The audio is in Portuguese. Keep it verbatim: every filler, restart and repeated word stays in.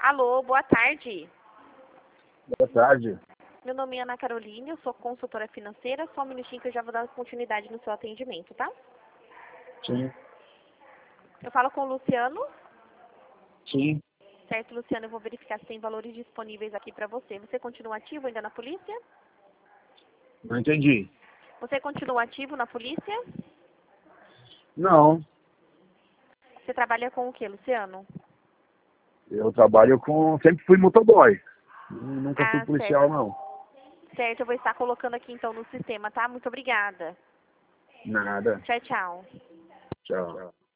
Alô, boa tarde. Boa tarde. Meu nome é Ana Carolina, eu sou consultora financeira. Só um minutinho que eu já vou dar continuidade no seu atendimento, tá? Sim. Eu falo com o Luciano. Sim. Certo, Luciano, eu vou verificar se tem valores disponíveis aqui para você. Você continua ativo ainda na polícia? Não entendi. Você continua ativo na polícia? Não. Você trabalha com o que, Luciano? Eu trabalho com... Sempre fui motoboy. Nunca fui Ah, policial, certo. não. Certo, eu vou estar colocando aqui então no sistema, tá? Muito obrigada. Nada. Tchau, tchau. Tchau.